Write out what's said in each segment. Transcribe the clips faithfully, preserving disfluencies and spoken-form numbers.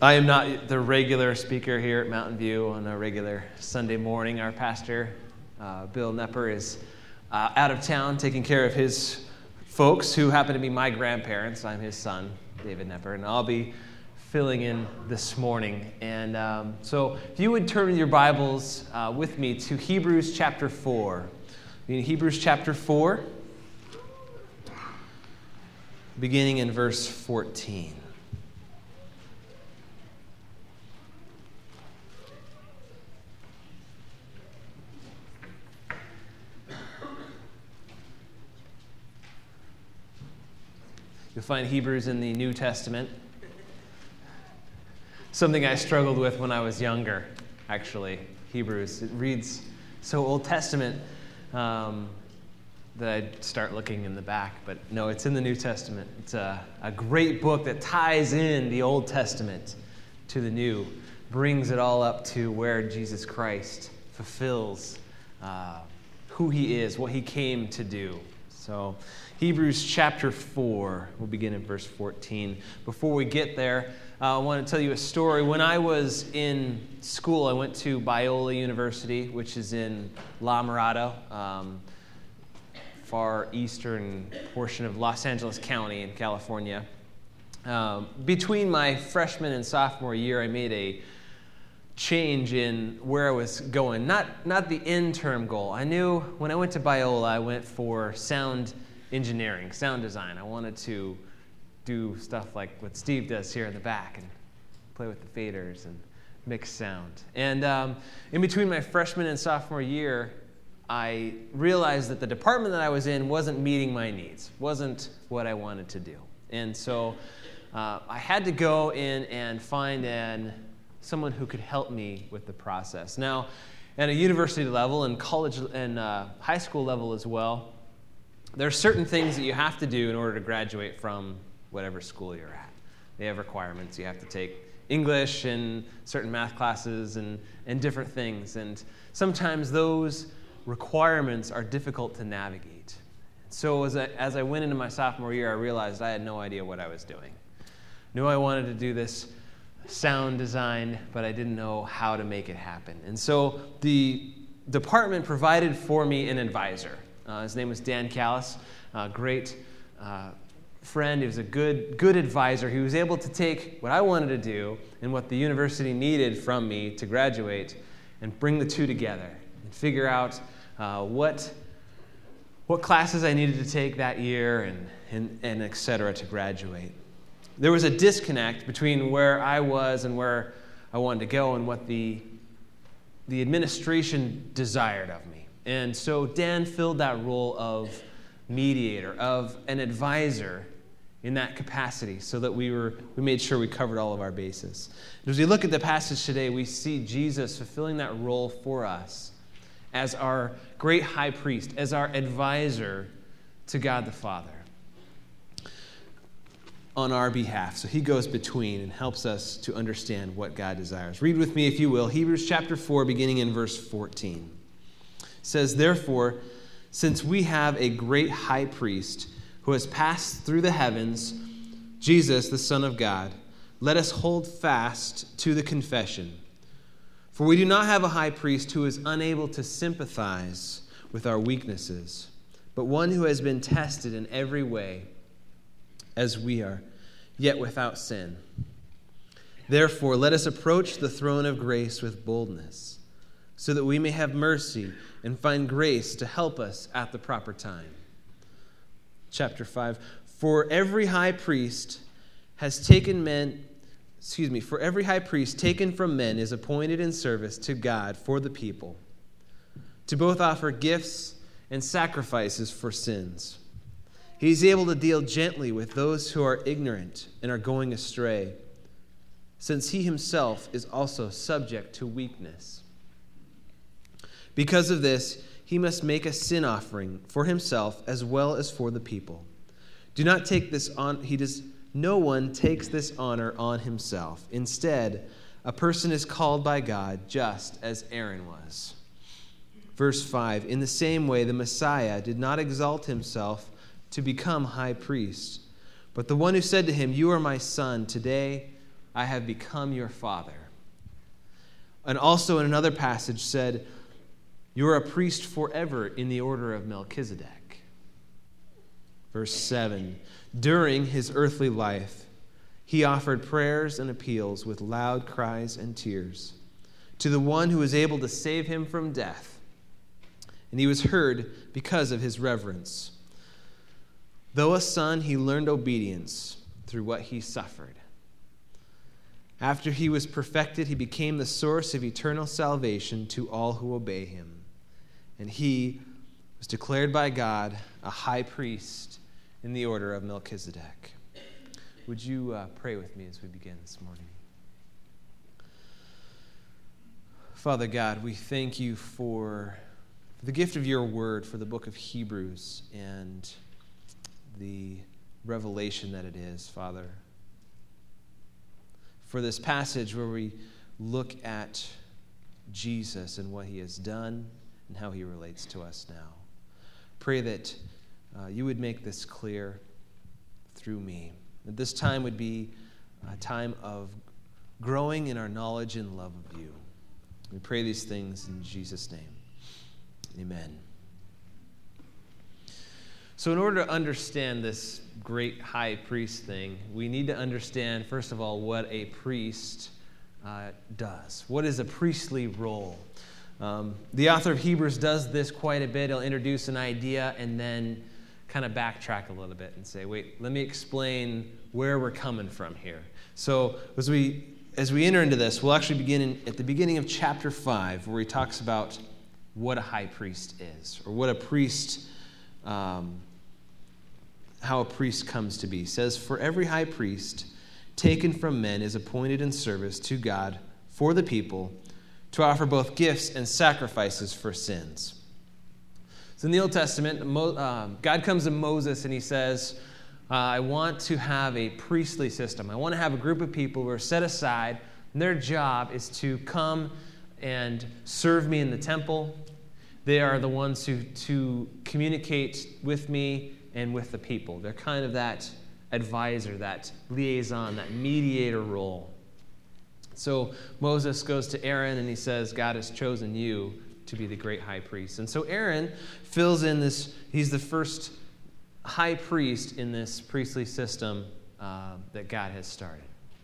I am not the regular speaker here at Mountain View on a regular Sunday morning. Our pastor, uh, Bill Nepper, is uh, out of town taking care of his folks who happen to be my grandparents. I'm his son, David Nepper, and I'll be filling in this morning. And um, so if you would turn your Bibles uh, with me to Hebrews chapter four. In Hebrews chapter four, beginning in verse fourteen. You'll find Hebrews in the New Testament. Something I struggled with when I was younger, actually. Hebrews. It reads so Old Testament um, that I'd start looking in the back. But no, it's in the New Testament. It's a, a great book that ties in the Old Testament to the New, brings it all up to where Jesus Christ fulfills uh, who he is, what he came to do. So Hebrews chapter four, we'll begin in verse fourteen. Before we get there, uh, I want to tell you a story. When I was in school, I went to Biola University, which is in La Mirada, um, far eastern portion of Los Angeles County in California. Um, between my freshman and sophomore year, I made a change in where I was going. Not, not the end term goal. I knew when I went to Biola, I went for sound engineering, sound design. I wanted to do stuff like what Steve does here in the back and play with the faders and mix sound. And um, in between my freshman and sophomore year, I realized that the department that I was in wasn't meeting my needs, wasn't what I wanted to do. And so uh, I had to go in and find an, someone who could help me with the process. Now, at a university level and college and uh, high school level as well, there are certain things that you have to do in order to graduate from whatever school you're at. They have requirements. You have to take English and certain math classes and, and different things. And sometimes those requirements are difficult to navigate. So as I, as I went into my sophomore year, I realized I had no idea what I was doing. Knew I wanted to do this sound design, but I didn't know how to make it happen. And so the department provided for me an advisor. Uh, his name was Dan Callis, a great uh, friend. He was a good, good advisor. He was able to take what I wanted to do and what the university needed from me to graduate and bring the two together and figure out uh, what, what classes I needed to take that year and, and, and et cetera to graduate. There was a disconnect between where I was and where I wanted to go and what the, the administration desired of me. And so Dan filled that role of mediator, of an advisor in that capacity so that we were we made sure we covered all of our bases. And as we look at the passage today, we see Jesus fulfilling that role for us as our great high priest, as our advisor to God the Father on our behalf. So he goes between and helps us to understand what God desires. Read with me, if you will, Hebrews chapter four, beginning in verse fourteen. It says, "Therefore, since we have a great high priest who has passed through the heavens, Jesus, the Son of God, let us hold fast to the confession. For we do not have a high priest who is unable to sympathize with our weaknesses, but one who has been tested in every way as we are, yet without sin. Therefore, let us approach the throne of grace with boldness, so that we may have mercy and find grace to help us at the proper time." Chapter five, "For every high priest has taken men, excuse me, for every high priest taken from men is appointed in service to God for the people, to both offer gifts and sacrifices for sins. He is able to deal gently with those who are ignorant and are going astray, since he himself is also subject to weakness. Because of this, he must make a sin offering for himself as well as for the people. Do not take this on, he does, no one takes this honor on himself. Instead, a person is called by God just as Aaron was." Verse five, "In the same way, the Messiah did not exalt himself to become high priest, but the one who said to him, 'You are my son, today I have become your father. And also in another passage said, you're a priest forever in the order of Melchizedek. Verse seven, during his earthly life, he offered prayers and appeals with loud cries and tears to the one who was able to save him from death. And he was heard because of his reverence. Though a son, he learned obedience through what he suffered. After he was perfected, he became the source of eternal salvation to all who obey him. And he was declared by God a high priest in the order of Melchizedek. Would you uh, pray with me as we begin this morning? Father God, we thank you for the gift of your word, for the book of Hebrews and the revelation that it is, Father. For this passage where we look at Jesus and what he has done and how he relates to us now. Pray that uh, you would make this clear through me. That this time would be a time of growing in our knowledge and love of you. We pray these things in Jesus' name. Amen. So in order to understand this great high priest thing, we need to understand, first of all, what a priest uh, does. What is a priestly role? Um, the author of Hebrews does this quite a bit. He'll introduce an idea and then kind of backtrack a little bit and say, wait, let me explain where we're coming from here. So as we as we enter into this, we'll actually begin in, at the beginning of chapter five, where he talks about what a high priest is, or what a priest, um, how a priest comes to be. He says, for every high priest taken from men is appointed in service to God for the people, to offer both gifts and sacrifices for sins. So in the Old Testament, Mo, um, God comes to Moses and he says, uh, I want to have a priestly system. I want to have a group of people who are set aside, and their job is to come and serve me in the temple. They are the ones who to communicate with me and with the people. They're kind of that advisor, that liaison, that mediator role. So Moses goes to Aaron and he says, God has chosen you to be the great high priest. And so Aaron fills in this, he's the first high priest in this priestly system uh, that God has started.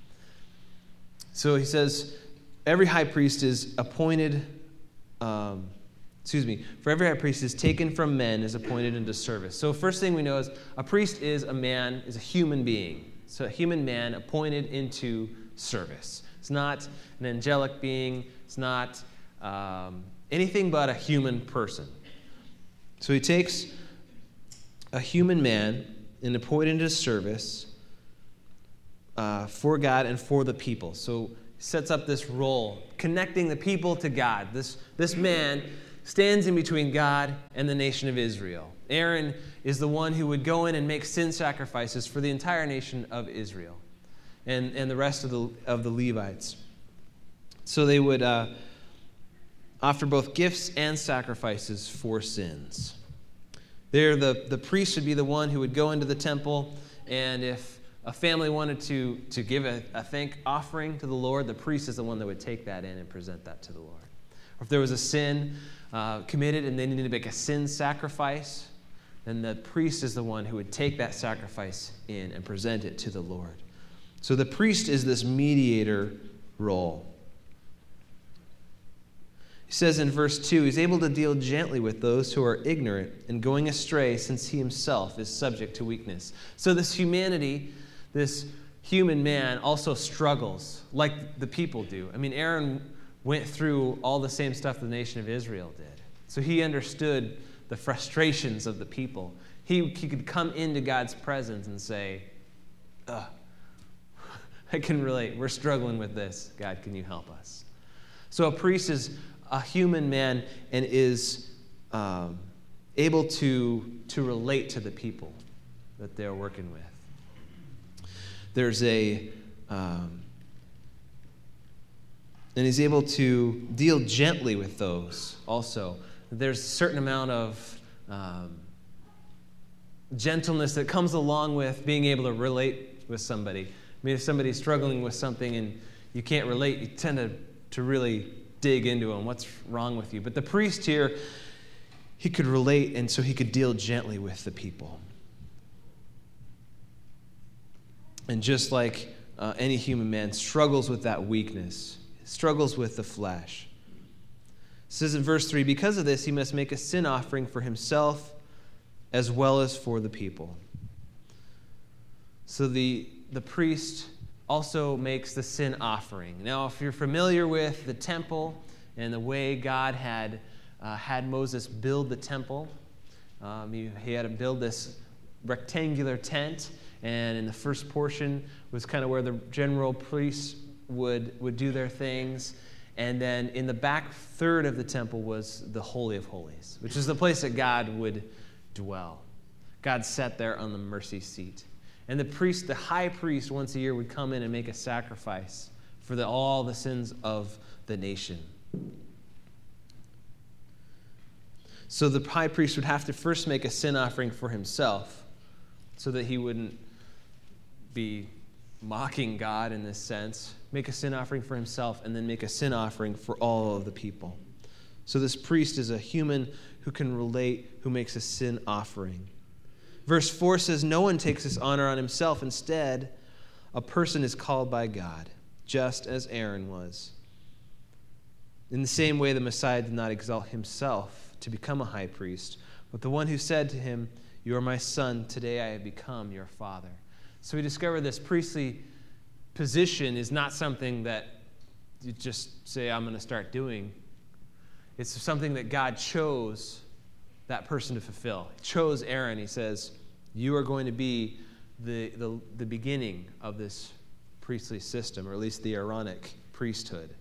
So he says, every high priest is appointed, um, excuse me, for every high priest is taken from men, is appointed into service. So first thing we know is a priest is a man, is a human being. So a human man appointed into service. It's not an angelic being. It's not um, anything but a human person. So he takes a human man and appointed into service uh, for God and for the people. So he sets up this role, connecting the people to God. This, this man stands in between God and the nation of Israel. Aaron is the one who would go in and make sin sacrifices for the entire nation of Israel and, and the rest of the, of the Levites. So they would uh, offer both gifts and sacrifices for sins. There, the, the priest would be the one who would go into the temple, and if a family wanted to, to give a, a thank offering to the Lord, the priest is the one that would take that in and present that to the Lord. Or if there was a sin uh, committed and they needed to make a sin sacrifice, then the priest is the one who would take that sacrifice in and present it to the Lord. So the priest is this mediator role. He says in verse two, he's able to deal gently with those who are ignorant and going astray, since he himself is subject to weakness. So this humanity, this human man also struggles like the people do. I mean, Aaron went through all the same stuff the nation of Israel did. So he understood the frustrations of the people. He, he could come into God's presence and say, Ugh, I can relate. We're struggling with this. God, can you help us? So a priest is a human man and is um, able to, to relate to the people that they're working with. There's a, um, and he's able to deal gently with those also. There's a certain amount of um, gentleness that comes along with being able to relate with somebody. mean, if somebody's struggling with something and you can't relate, you tend to, to really dig into them. What's wrong with you? But the priest here, he could relate, and so he could deal gently with the people. And just like uh, any human man struggles with that weakness, struggles with the flesh. It says in verse three, because of this, he must make a sin offering for himself as well as for the people. So the, the priest also makes the sin offering. Now, if you're familiar with the temple and the way God had uh, had Moses build the temple, um, he, he had to build this rectangular tent, and in the first portion was kind of where the general priests would, would do their things. And then in the back third of the temple was the Holy of Holies, which is the place that God would dwell. God sat there on the mercy seat. And the priest, the high priest, once a year would come in and make a sacrifice for the, all the sins of the nation. So the high priest would have to first make a sin offering for himself so that he wouldn't be mocking God in this sense. Make a sin offering for himself and then make a sin offering for all of the people. So this priest is a human who can relate, who makes a sin offering. Verse four says, no one takes this honor on himself. Instead, a person is called by God, just as Aaron was. In the same way, the Messiah did not exalt himself to become a high priest, but the one who said to him, you are my son, today I have become your father. So we discover this priestly position is not something that you just say, I'm going to start doing. It's something that God chose that person to fulfill. He chose Aaron. He says, you are going to be the, the, the beginning of this priestly system, or at least the Aaronic priesthood.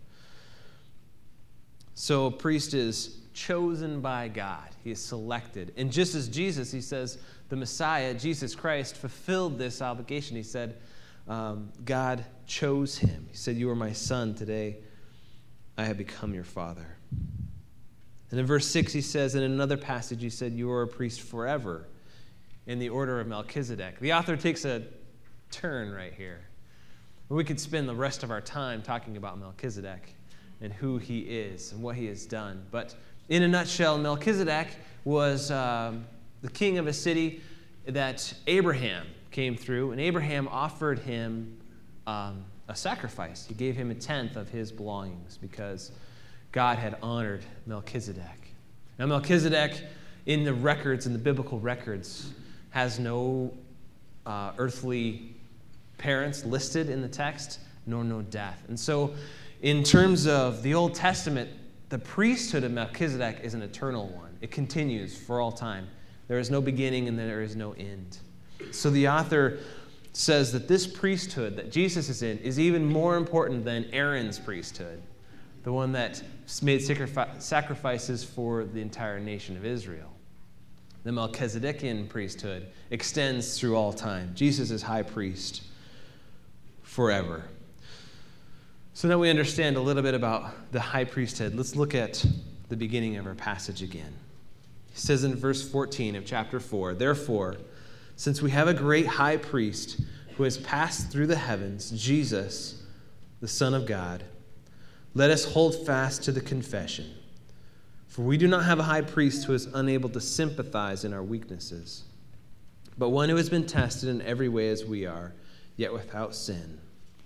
So a priest is chosen by God. He is selected. And just as Jesus, he says, the Messiah, Jesus Christ, fulfilled this obligation. He said, um, God chose him. He said, you are my son. Today I have become your father. And in verse six, he says, in another passage, he said, you are a priest forever in the order of Melchizedek. The author takes a turn right here. We could spend the rest of our time talking about Melchizedek and who he is and what he has done. But in a nutshell, Melchizedek was um, the king of a city that Abraham came through, and Abraham offered him um, a sacrifice. He gave him a tenth of his belongings because God had honored Melchizedek. Now, Melchizedek, in the records, in the biblical records, has no uh, earthly parents listed in the text, nor no death. And so, in terms of the Old Testament, the priesthood of Melchizedek is an eternal one. It continues for all time. There is no beginning and there is no end. So the author says that this priesthood that Jesus is in is even more important than Aaron's priesthood, the one that made sacrifices for the entire nation of Israel. The Melchizedekian priesthood extends through all time. Jesus is high priest forever. So now we understand a little bit about the high priesthood. Let's look at the beginning of our passage again. It says in verse fourteen of chapter four, therefore, since we have a great high priest who has passed through the heavens, Jesus, the Son of God, let us hold fast to the confession. For we do not have a high priest who is unable to sympathize in our weaknesses, but one who has been tested in every way as we are, yet without sin.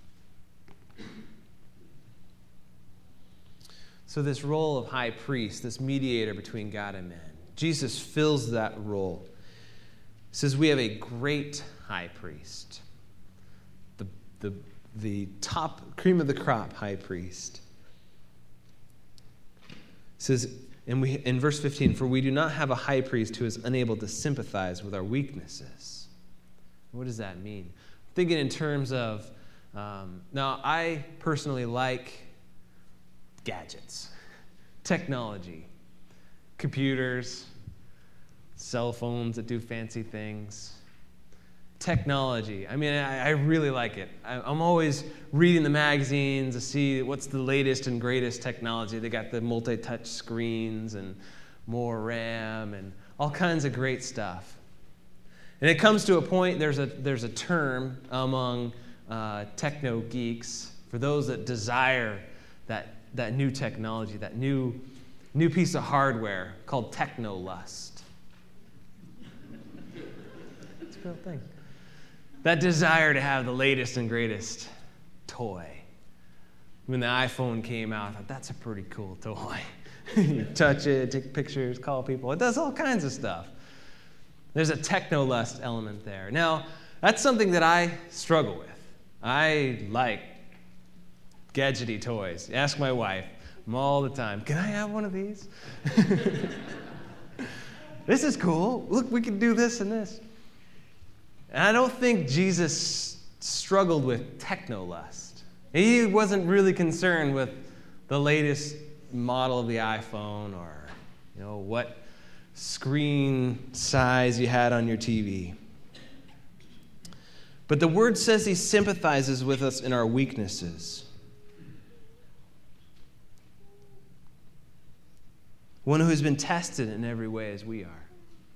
So this role of high priest, this mediator between God and man, Jesus fills that role. It says we have a great high priest, the, the, the top, cream of the crop high priest. It says, and we, in verse fifteen, for we do not have a high priest who is unable to sympathize with our weaknesses. What does that mean? I'm thinking in terms of, um, now I personally like gadgets, technology, computers, cell phones that do fancy things. Technology. I mean, I, I really like it. I, I'm always reading the magazines to see what's the latest and greatest technology. They got the multi-touch screens and more RAM and all kinds of great stuff. And it comes to a point, there's a there's a term among uh, techno geeks, for those that desire that, that new technology, that new, new piece of hardware called technolust. It's a real thing. That desire to have the latest and greatest toy. When the iPhone came out, I thought, that's a pretty cool toy. You touch it, take pictures, call people. It does all kinds of stuff. There's a technolust element there. Now, that's something that I struggle with. I like gadgety toys. Ask my wife. I'm all the time, can I have one of these? This is cool. Look, we can do this and this. And I don't think Jesus struggled with technolust. He wasn't really concerned with the latest model of the iPhone or, you know, what screen size you had on your T V. But the Word says He sympathizes with us in our weaknesses. One who has been tested in every way as we are.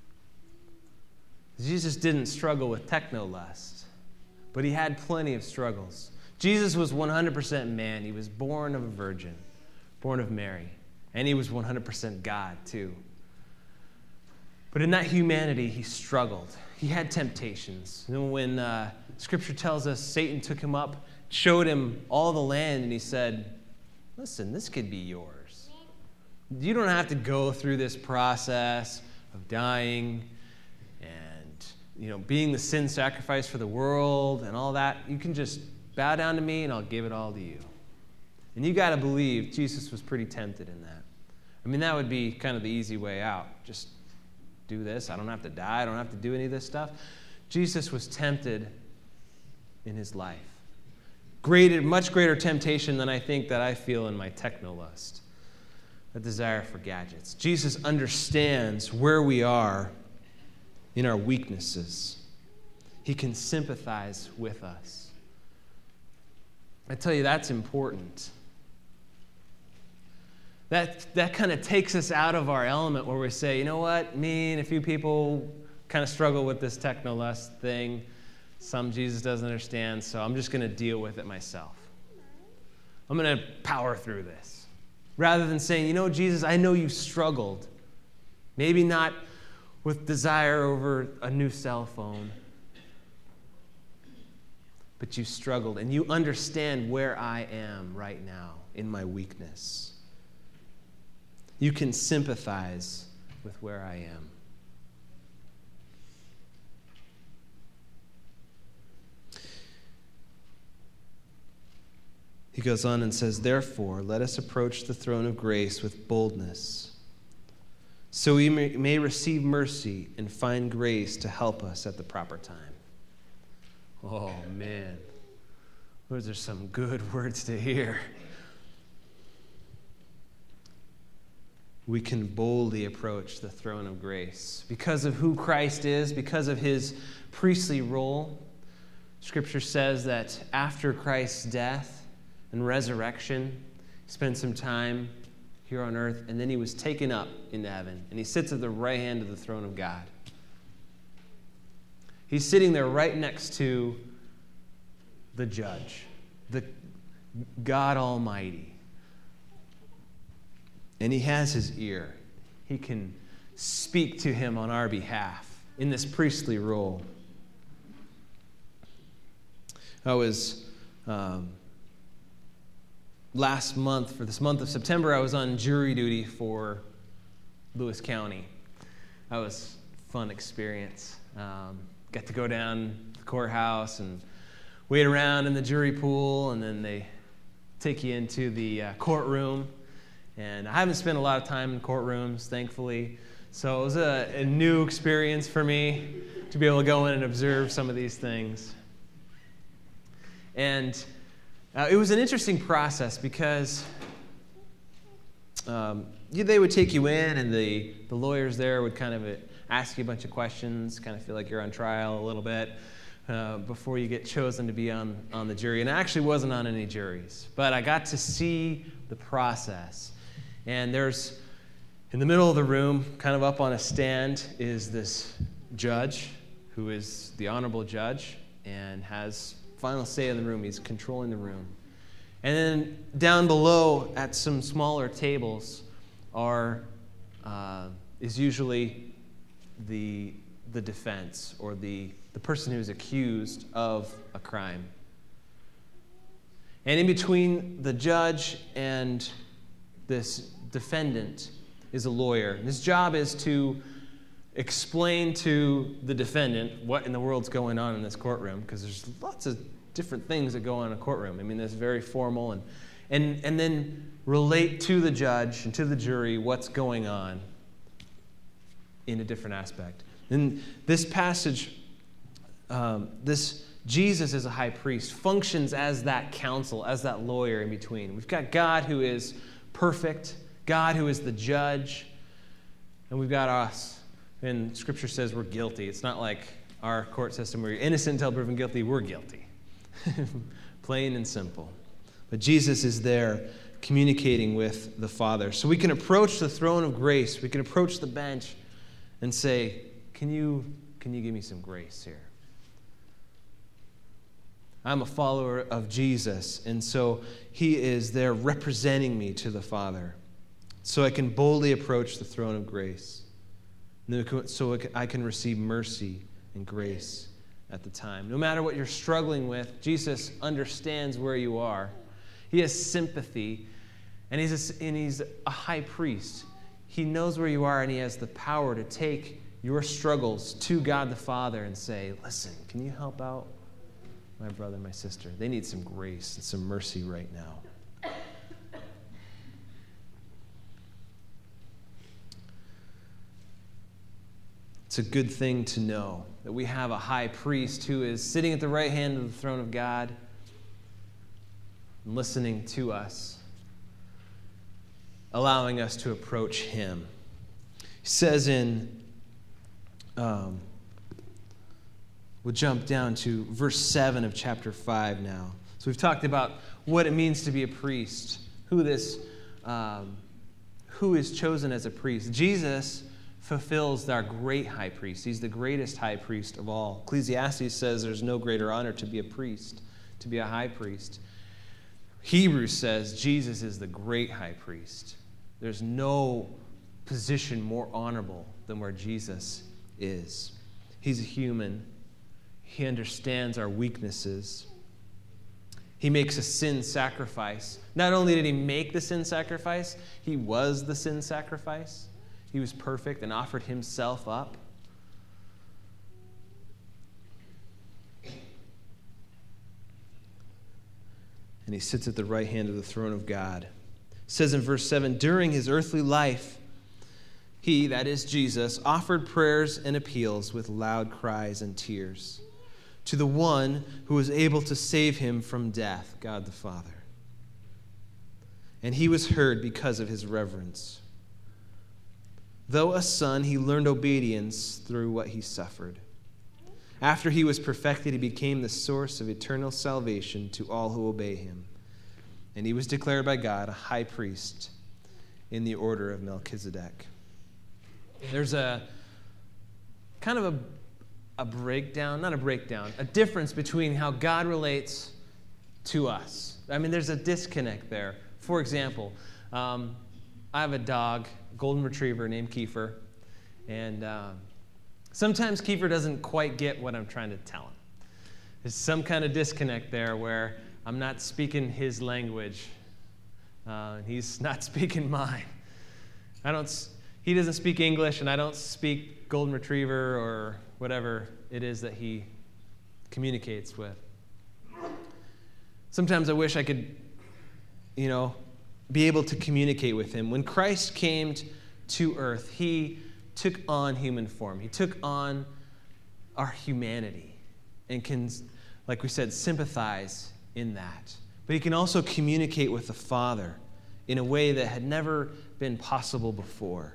Jesus didn't struggle with technolust, but He had plenty of struggles. Jesus was one hundred percent man. He was born of a virgin, born of Mary. And He was one hundred percent God, too. But in that humanity, He struggled. He had temptations. You know, when uh, Scripture tells us Satan took Him up, showed Him all the land, and He said, listen, this could be yours. You don't have to go through this process of dying and, you know, being the sin sacrifice for the world and all that. You can just bow down to me, and I'll give it all to you. And you got to believe Jesus was pretty tempted in that. I mean, that would be kind of the easy way out. Just do this. I don't have to die. I don't have to do any of this stuff. Jesus was tempted in His life. Greater, much greater temptation than I think that I feel in my technolust, a desire for gadgets. Jesus understands where we are in our weaknesses. He can sympathize with us. I tell you, that's important. That, that kind of takes us out of our element where we say, you know what, me and a few people kind of struggle with this technolust thing. Some Jesus doesn't understand, so I'm just going to deal with it myself. I'm going to power through this. Rather than saying, you know, Jesus, I know you struggled. Maybe not with desire over a new cell phone, but you struggled, and you understand where I am right now in my weakness. You can sympathize with where I am. He goes on and says, therefore, let us approach the throne of grace with boldness, so we may, may receive mercy and find grace to help us at the proper time. Oh, man. Those are some good words to hear. We can boldly approach the throne of grace because of who Christ is, because of His priestly role. Scripture says that after Christ's death and resurrection, He spent some time here on earth, and then He was taken up into heaven, and He sits at the right hand of the throne of God. He's sitting there right next to the judge, the God Almighty. And He has His ear. He can speak to Him on our behalf in this priestly role. I was, um, last month, for this month of September, I was on jury duty for Lewis County. That was a fun experience. Um, got to go down to the courthouse and wait around in the jury pool, and then they take you into the uh, courtroom. And I haven't spent a lot of time in courtrooms, thankfully. So it was a, a new experience for me to be able to go in and observe some of these things. And uh, it was an interesting process because um, you, they would take you in, and the, the lawyers there would kind of ask you a bunch of questions, kind of feel like you're on trial a little bit uh, before you get chosen to be on, on the jury. And I actually wasn't on any juries, but I got to see the process. And there's, in the middle of the room, kind of up on a stand, is this judge who is the honorable judge and has final say in the room. He's controlling the room. And then down below at some smaller tables are uh, is usually the the defense or the, the person who's accused of a crime. And in between the judge and this defendant is a lawyer. And his job is to explain to the defendant what in the world's going on in this courtroom, because there's lots of different things that go on in a courtroom. I mean, that's very formal, and and and then relate to the judge and to the jury what's going on in a different aspect. And this passage, um, this Jesus as a high priest functions as that counsel, as that lawyer in between. We've got God who is perfect, God who is the judge, and we've got us. And Scripture says we're guilty. It's not like our court system where you're innocent until proven guilty. We're guilty. Plain and simple. But Jesus is there communicating with the Father. So we can approach the throne of grace. We can approach the bench and say, can you, can you give me some grace here? I'm a follower of Jesus, and so he is there representing me to the Father. So I can boldly approach the throne of grace. So I can receive mercy and grace at the time. No matter what you're struggling with, Jesus understands where you are. He has sympathy, and he's a, and he's a high priest. He knows where you are, and he has the power to take your struggles to God the Father and say, listen, can you help out my brother, my sister? They need some grace and some mercy right now. It's a good thing to know that we have a high priest who is sitting at the right hand of the throne of God and listening to us, allowing us to approach him. He says in, um, we'll jump down to verse seven of chapter five now. So we've talked about what it means to be a priest, who this, um, who is chosen as a priest. Jesus fulfills our great high priest. He's the greatest high priest of all. Ecclesiastes says there's no greater honor to be a priest, to be a high priest. Hebrews says Jesus is the great high priest. There's no position more honorable than where Jesus is. He's a human. He understands our weaknesses. He makes a sin sacrifice. Not only did he make the sin sacrifice, he was the sin sacrifice. He was perfect and offered himself up. And he sits at the right hand of the throne of God. It says in verse seven, during his earthly life, he, that is Jesus, offered prayers and appeals with loud cries and tears to the one who was able to save him from death, God the Father. And he was heard because of his reverence. Though a son, he learned obedience through what he suffered. After he was perfected, he became the source of eternal salvation to all who obey him. And he was declared by God a high priest in the order of Melchizedek. There's a kind of a, a breakdown, not a breakdown, a difference between how God relates to us. I mean, there's a disconnect there. For example, um, I have a dog, golden retriever named Kiefer, and uh, sometimes Kiefer doesn't quite get what I'm trying to tell him. There's some kind of disconnect there where I'm not speaking his language. Uh, he's not speaking mine. I don't. He doesn't speak English, and I don't speak golden retriever or whatever it is that he communicates with. Sometimes I wish I could, you know, be able to communicate with him. When Christ came to earth, he took on human form. He took on our humanity and can, like we said, sympathize in that. But he can also communicate with the Father in a way that had never been possible before.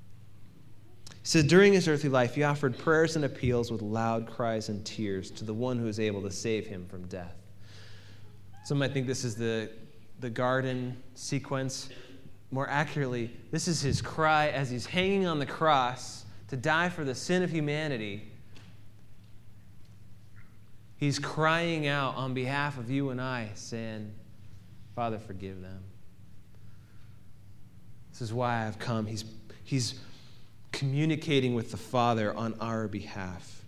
He said, during his earthly life, he offered prayers and appeals with loud cries and tears to the one who is able to save him from death. Some might think this is the the garden sequence. More accurately, this is his cry as he's hanging on the cross to die for the sin of humanity. He's crying out on behalf of you and I, saying, Father, forgive them. This is why I've come. He's, he's communicating with the Father on our behalf.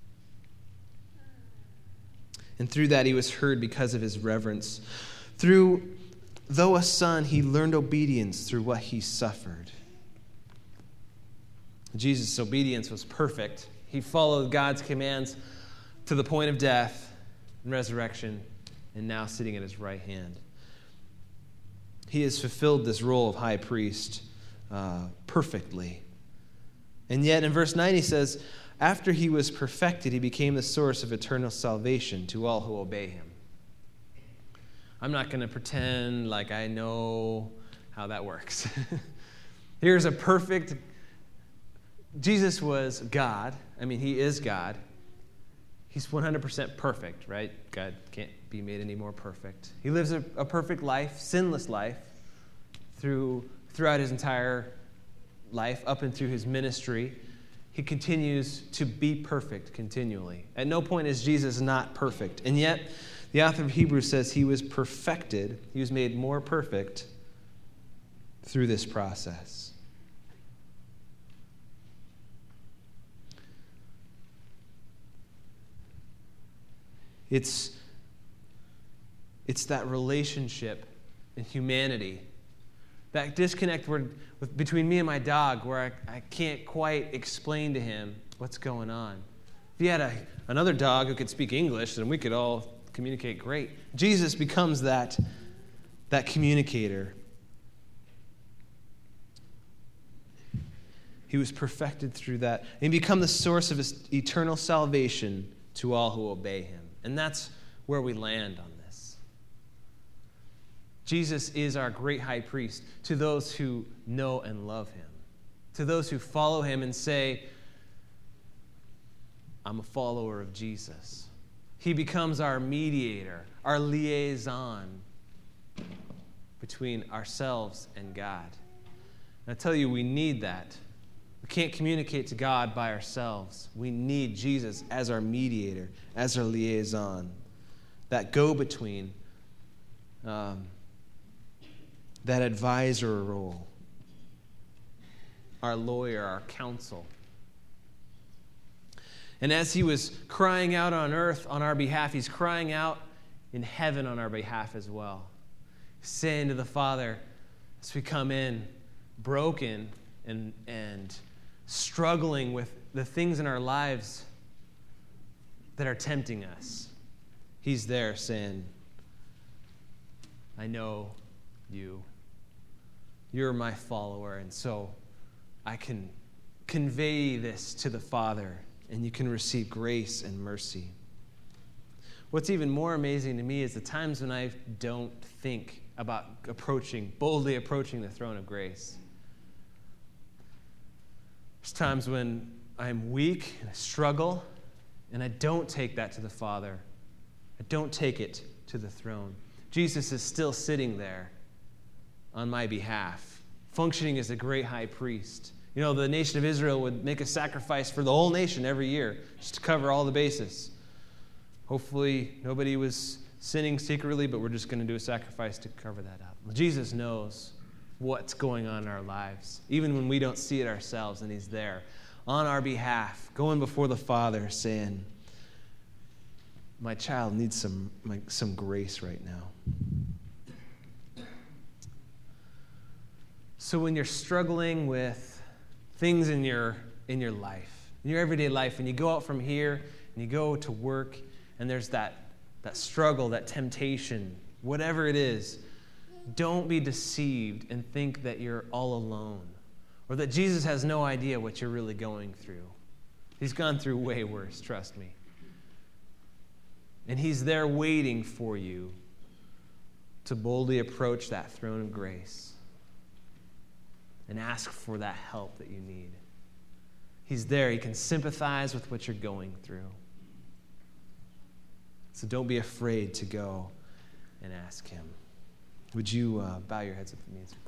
And through that, he was heard because of his reverence. Through, though a son, he learned obedience through what he suffered. Jesus' obedience was perfect. He followed God's commands to the point of death and resurrection, and now sitting at his right hand. He has fulfilled this role of high priest uh, perfectly. And yet in verse nine he says, after he was perfected, he became the source of eternal salvation to all who obey him. I'm not going to pretend like I know how that works. Here's a perfect... Jesus was God. I mean, he is God. He's one hundred percent perfect, right? God can't be made any more perfect. He lives a, a perfect life, sinless life, through throughout his entire life, up and through his ministry. He continues to be perfect continually. At no point is Jesus not perfect. And yet, the author of Hebrews says he was perfected, he was made more perfect through this process. It's, it's that relationship in humanity, that disconnect where, with, between me and my dog where I, I can't quite explain to him what's going on. If he had a, another dog who could speak English, then we could all communicate great. Jesus becomes that, that communicator. He was perfected through that. And he become the source of his eternal salvation to all who obey him. And that's where we land on this. Jesus is our great high priest to those who know and love him, to those who follow him and say, I'm a follower of Jesus. He becomes our mediator, our liaison between ourselves and God. And I tell you, we need that. We can't communicate to God by ourselves. We need Jesus as our mediator, as our liaison, that go-between, um, that advisor role, our lawyer, our counsel. And as he was crying out on earth on our behalf, he's crying out in heaven on our behalf as well, saying to the Father, as we come in broken and and struggling with the things in our lives that are tempting us, he's there saying, I know you. You're my follower, and so I can convey this to the Father, and you can receive grace and mercy. What's even more amazing to me is the times when I don't think about approaching, boldly approaching the throne of grace. There's times when I'm weak and I struggle, and I don't take that to the Father. I don't take it to the throne. Jesus is still sitting there on my behalf, functioning as a great high priest. You know, the nation of Israel would make a sacrifice for the whole nation every year just to cover all the bases. Hopefully, nobody was sinning secretly, but we're just going to do a sacrifice to cover that up. Well, Jesus knows what's going on in our lives, even when we don't see it ourselves, and he's there on our behalf, going before the Father, saying, my child needs some, my, some grace right now. So when you're struggling with things in your in your life, in your everyday life, and you go out from here and you go to work, and there's that, that struggle, that temptation, whatever it is, don't be deceived and think that you're all alone, or that Jesus has no idea what you're really going through. He's gone through way worse, trust me. And he's there waiting for you to boldly approach that throne of grace and ask for that help that you need. He's there. He can sympathize with what you're going through. So don't be afraid to go and ask him. Would you uh, bow your heads with me?